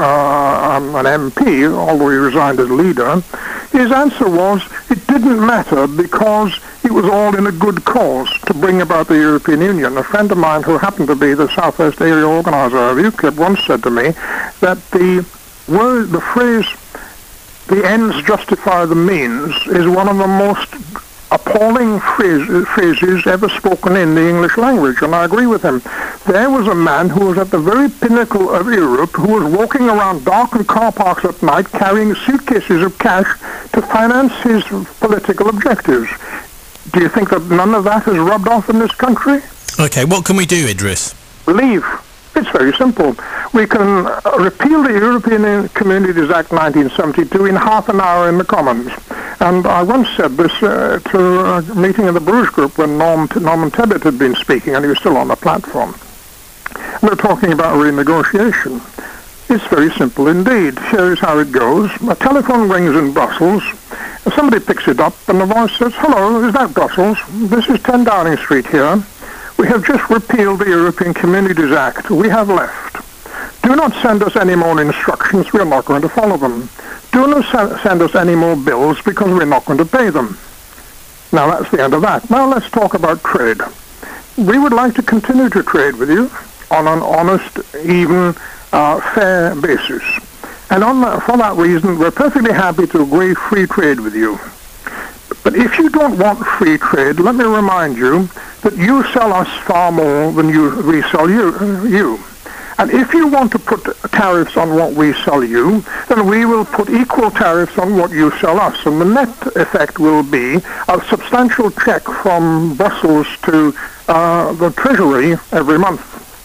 S12: MP, although he resigned as leader. His answer was, it didn't matter because it was all in a good cause to bring about the European Union. A friend of mine who happened to be the Southwest Area Organizer of UKIP once said to me that the phrase, the ends justify the means, is one of the most appalling phrases ever spoken in the English language, and I agree with him. There was a man who was at the very pinnacle of Europe who was walking around darkened car parks at night carrying suitcases of cash to finance his political objectives. Do you think that none of that has rubbed off in this country?
S2: Okay, what can we do, Idris?
S12: Leave. It's very simple. We can repeal the European Communities Act 1972 in half an hour in the Commons. And I once said this to a meeting of the Bruges Group when Norman Tebbit had been speaking, and he was still on the platform. We're talking about renegotiation. It's very simple indeed. Here's how it goes. A telephone rings in Brussels. Somebody picks it up, and the voice says, "Hello, is that Brussels? This is 10 Downing Street here. We have just repealed the European Communities Act. We have left. Do not send us any more instructions. We are not going to follow them. Do not send us any more bills because we're not going to pay them." Now, that's the end of that. Now, let's talk about trade. We would like to continue to trade with you on an honest, even, fair basis. And for that reason, we're perfectly happy to agree free trade with you. But if you don't want free trade, let me remind you that you sell us far more than we sell you. And if you want to put tariffs on what we sell you, then we will put equal tariffs on what you sell us. And the net effect will be a substantial check from Brussels to the Treasury every month.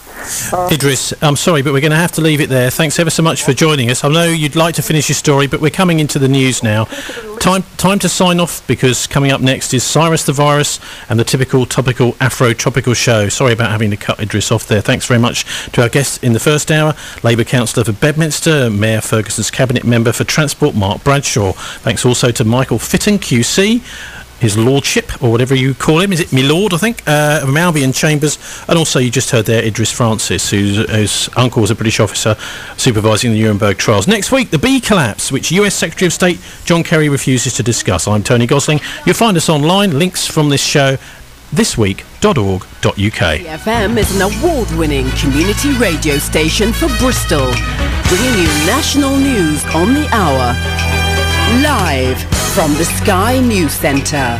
S2: Idris, I'm sorry, but we're going to have to leave it there. Thanks ever so much for joining us. I know you'd like to finish your story, but we're coming into the news now. Time to sign off, because coming up next is Cyrus the Virus and the typical topical Afro-tropical show. Sorry about having to cut Idris off there. Thanks very much to our guests in the first hour, Labour Councillor for Bedminster, Mayor Ferguson's Cabinet Member for Transport, Mark Bradshaw. Thanks also to Michael Fitton, QC, his lordship, or whatever you call him. Is it Milord, I think, of Albion Chambers. And also you just heard there Idris Francis, whose uncle was a British officer supervising the Nuremberg trials. Next week, the bee collapse, which US Secretary of State John Kerry refuses to discuss. I'm Tony Gosling. You'll find us online, links from this show, thisweek.org.uk.
S1: FM is an award-winning community radio station for Bristol, bringing you national news on the hour. Live from the Sky News Centre.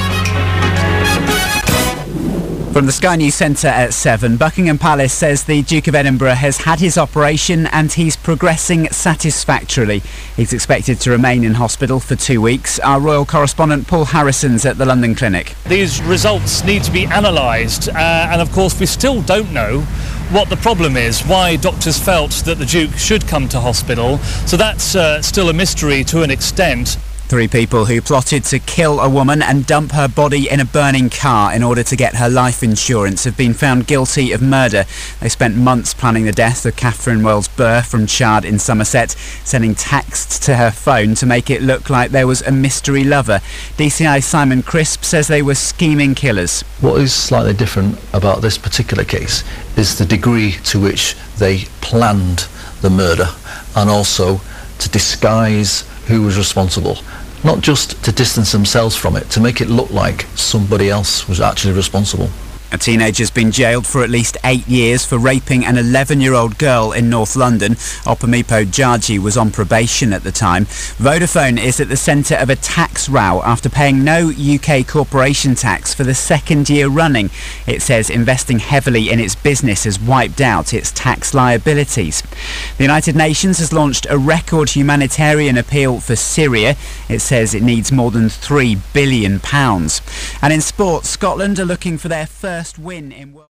S13: From the Sky News Centre at 7, Buckingham Palace says the Duke of Edinburgh has had his operation and he's progressing satisfactorily. He's expected to remain in hospital for 2 weeks. Our royal correspondent Paul Harrison's at the London Clinic.
S14: These results need to be analysed, and of course we still don't know what the problem is, why doctors felt that the Duke should come to hospital. So that's still a mystery to an extent.
S13: 3 people who plotted to kill a woman and dump her body in a burning car in order to get her life insurance have been found guilty of murder. They spent months planning the death of Catherine Wells-Burr from Chard in Somerset, sending texts to her phone to make it look like there was a mystery lover. DCI Simon Crisp says they were scheming killers.
S15: What is slightly different about this particular case is the degree to which they planned the murder, and also to disguise who was responsible. Not just to distance themselves from it, to make it look like somebody else was actually responsible.
S13: A teenager's been jailed for at least 8 years for raping an 11-year-old girl in North London. Opamipo Jaji was on probation at the time. Vodafone is at the centre of a tax row after paying no UK corporation tax for the 2nd year running. It says investing heavily in its business has wiped out its tax liabilities. The United Nations has launched a record humanitarian appeal for Syria. It says it needs more than £3 billion. And in sport, Scotland are looking for their first win in World